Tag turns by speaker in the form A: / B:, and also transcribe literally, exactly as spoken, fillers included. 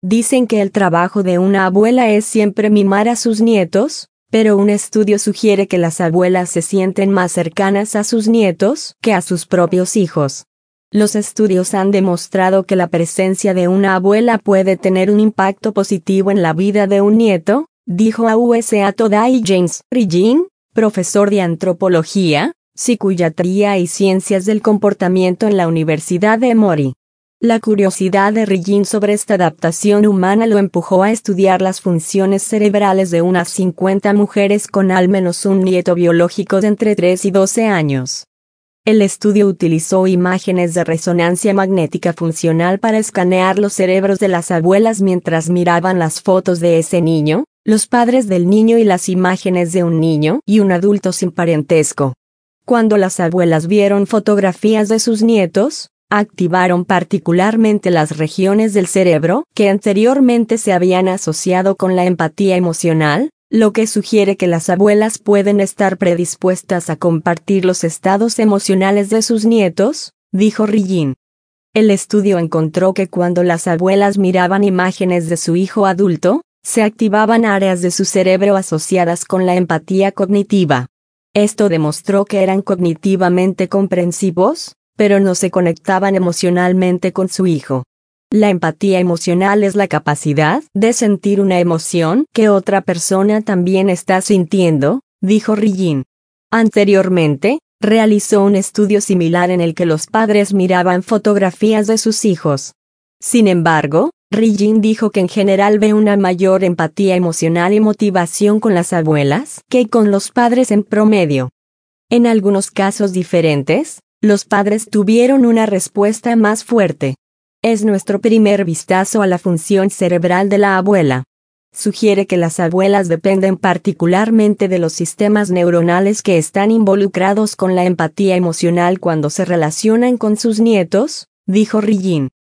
A: Dicen que el trabajo de una abuela es siempre mimar a sus nietos, pero un estudio sugiere que las abuelas se sienten más cercanas a sus nietos que a sus propios hijos. Los estudios han demostrado que la presencia de una abuela puede tener un impacto positivo en la vida de un nieto, dijo a U S A Today James Regin, profesor de antropología, psiquiatría y ciencias del comportamiento en la Universidad de Emory. La curiosidad de Regin sobre esta adaptación humana lo empujó a estudiar las funciones cerebrales de unas cincuenta mujeres con al menos un nieto biológico de entre tres y doce años. El estudio utilizó imágenes de resonancia magnética funcional para escanear los cerebros de las abuelas mientras miraban las fotos de ese niño, los padres del niño y las imágenes de un niño y un adulto sin parentesco. Cuando las abuelas vieron fotografías de sus nietos, activaron particularmente las regiones del cerebro que anteriormente se habían asociado con la empatía emocional, lo que sugiere que las abuelas pueden estar predispuestas a compartir los estados emocionales de sus nietos, dijo Regin. El estudio encontró que cuando las abuelas miraban imágenes de su hijo adulto, se activaban áreas de su cerebro asociadas con la empatía cognitiva. Esto demostró que eran cognitivamente comprensivos, pero no se conectaban emocionalmente con su hijo. La empatía emocional es la capacidad de sentir una emoción que otra persona también está sintiendo, dijo Regin. Anteriormente, realizó un estudio similar en el que los padres miraban fotografías de sus hijos. Sin embargo, Regin dijo que en general ve una mayor empatía emocional y motivación con las abuelas que con los padres en promedio. En algunos casos diferentes, los padres tuvieron una respuesta más fuerte. Es nuestro primer vistazo a la función cerebral de la abuela. Sugiere que las abuelas dependen particularmente de los sistemas neuronales que están involucrados con la empatía emocional cuando se relacionan con sus nietos, dijo Regin.